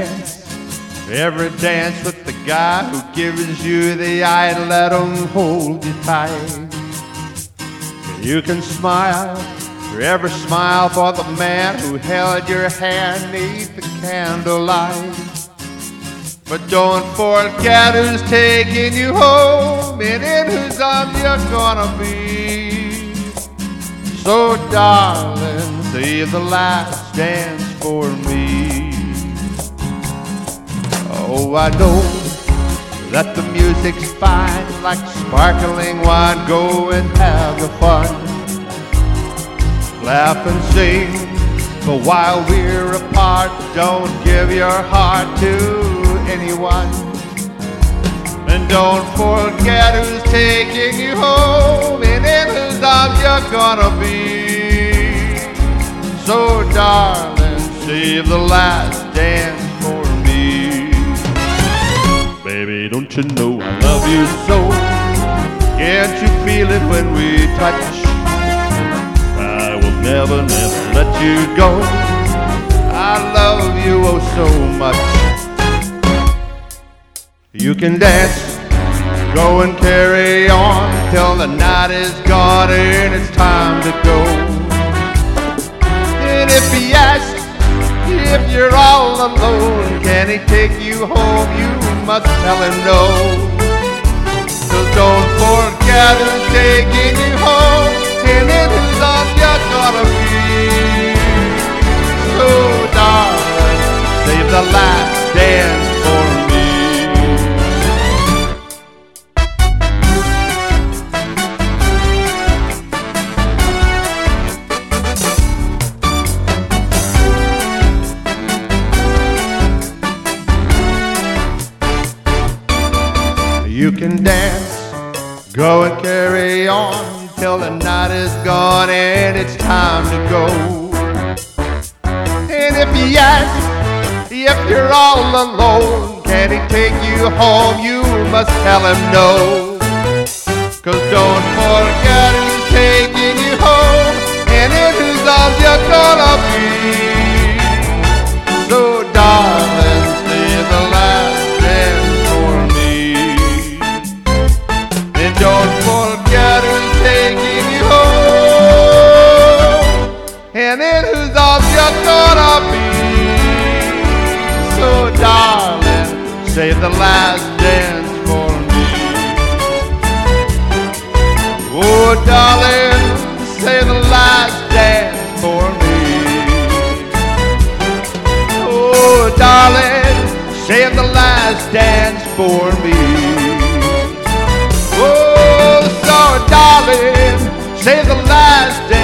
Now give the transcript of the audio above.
every dance with the guy who gives you the eye, let him hold you tight. You can smile, every smile for the man who held your hand neath the candlelight. But don't forget who's taking you home and in whose arms you're gonna be. So darling, save the last dance for me. Oh, I know that the music's fine, like sparkling wine. Go and have your fun, laugh and sing, but while we're apart, don't give your heart to anyone. And don't forget who's taking you home and in whose arms you're gonna be. So darling, save the last dance for me. Baby, don't you know I love you so? Can't you feel it when we touch? I will never, never let you go. I love you oh so much. You can dance, go and carry on till the night is gone and it's time to go. And if he asks if you're all alone, can he take you home? You must tell him no. So don't forget who's taking you home and in whose arms you're gonna be. So darling, save the last dance for me. You can dance, go and carry on till the night is gone and it's time to go. And if he asks if you're all alone, can he take you home? You must tell him no. 'Cause don't forget who's taking you home and in whose arms you're gonna be. So darling, save the last dance for me. And don't forget who's taking you home and in whose arms you're gonna be. So darling, save the last dance for me. Oh darling, save the last dance for me. Oh darling, save the last dance for me. Oh, so darling, save the last dance.